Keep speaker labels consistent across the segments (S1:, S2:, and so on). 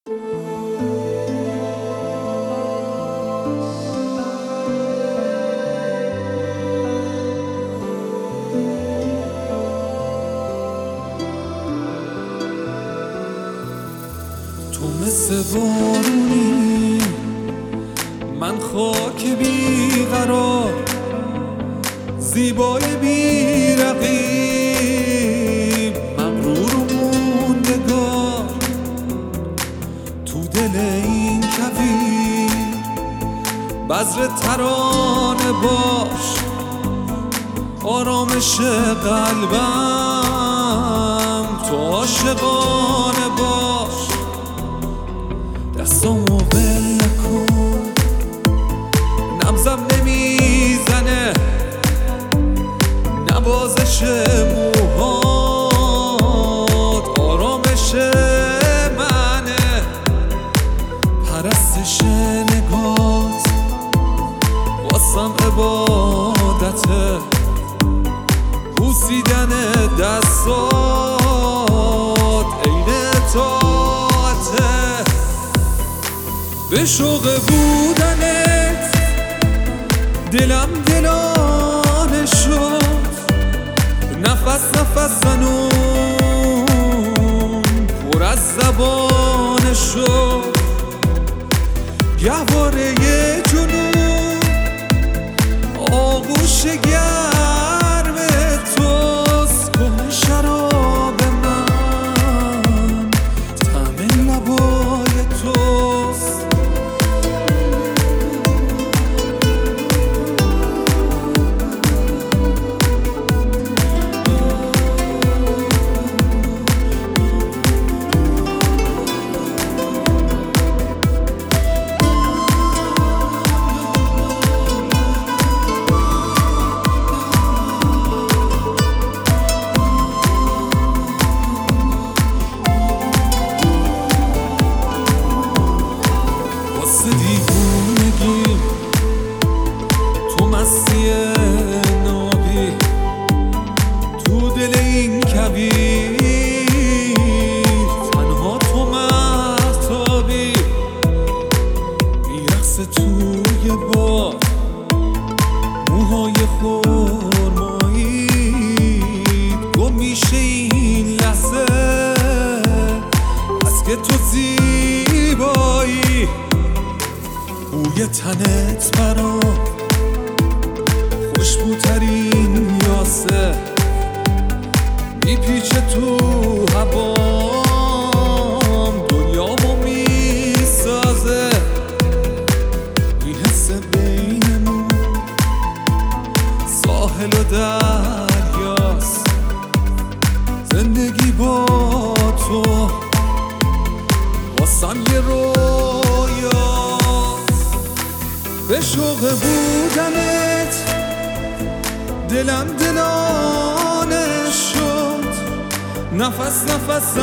S1: تو مثل بارونی، من خاک بیقرار، زیبای بیرقیب، مغرور و موندگار. تو دل این کویر بذر ترانه باش، آرامش قلبم تو عاشقانه باش. دستامو ول نکن، نبضم نمیزنه، نوازش موهات آرامش منه، پرستش نگات واسم عبادته، بوسیدن دستات عین اطاعته. به شوق بودنت دلم دلانه شد، نفس نفس زنون پر از زبانه شد. گهواره جنون آغوش گرم توست، که شراب من طعم لبای توست. دیوونگی تو مستی نابی، تو دل این کویر تنها تو مهتابی. میرقصه توی باد موهای خرمایی، گم میشه این لحظه از که تو زیبایی. بوی تنت برام خوشبوترین یاسه، میپیچه تو هوام دنیامو میسازه. این حس بینمون ساحل و دریاست، زندگی با تو واسم یه رویاست. به شوق بودنت دلم دلانه شد، نفس نفس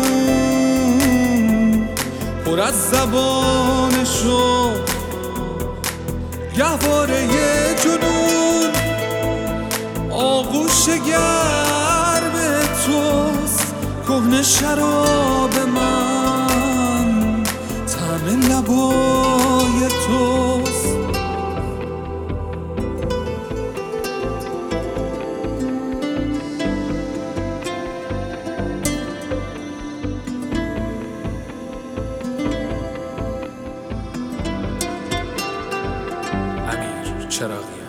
S1: زنون پر از زبانه شد. گهواره جنون آغوش گرم توست، کهنه شراب من طعم لبای توست. امیر چراغی.